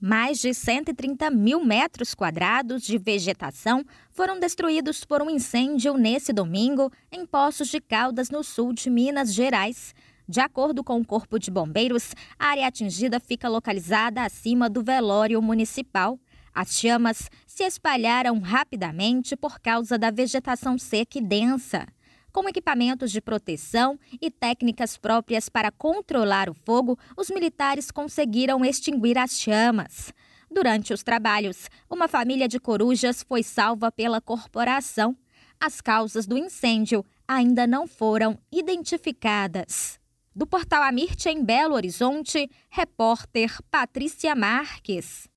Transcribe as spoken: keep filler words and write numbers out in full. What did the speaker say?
Mais de cento e trinta mil metros quadrados de vegetação foram destruídos por um incêndio nesse domingo em Poços de Caldas, no sul de Minas Gerais. De acordo com o Corpo de Bombeiros, a área atingida fica localizada acima do velório municipal. As chamas se espalharam rapidamente por causa da vegetação seca e densa. Com equipamentos de proteção e técnicas próprias para controlar o fogo, os militares conseguiram extinguir as chamas. Durante os trabalhos, uma família de corujas foi salva pela corporação. As causas do incêndio ainda não foram identificadas. Do Portal Amirte, em Belo Horizonte, repórter Patrícia Marques.